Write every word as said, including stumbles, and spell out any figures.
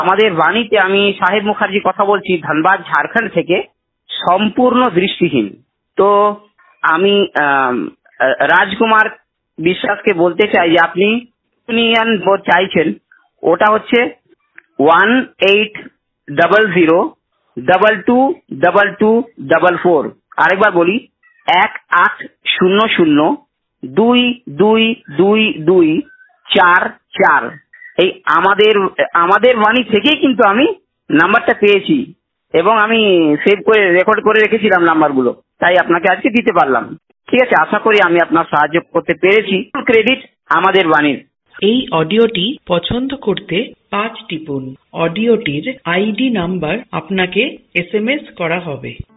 আমাদের বাণীতে আমি সাহেব মুখার্জি কথা বলছি, ধানবাদ ঝাড়খণ্ড থেকে, সম্পূর্ণ দৃষ্টিহীন। তো আমি রাজকুমার বিশ্বাসকে বলতে চাই যে আপনি চাইছেন, ওটা হচ্ছে one eight double zero double two double two double four. আরেকবার বলি, এক আট শূন্য শূন্য দুই দুই দুই দুই চার চার। এই আমাদের আমাদের বাণী থেকেই কিন্তু আমি নাম্বারটা পেয়েছি এবং আমি সেভ করে রেকর্ড করে রেখেছিলাম নাম্বারগুলো, তাই আপনাকে আজকে দিতে পারলাম। ঠিক আছে, আশা করি আমি আপনার সাহায্য করতে পেরেছি। ক্রেডিট আমাদের বাণীর। এই অডিওটি পছন্দ করতে পাঁচ টিপুন। অডিওটির আইডি নাম্বার আপনাকে এস এম এস করা হবে।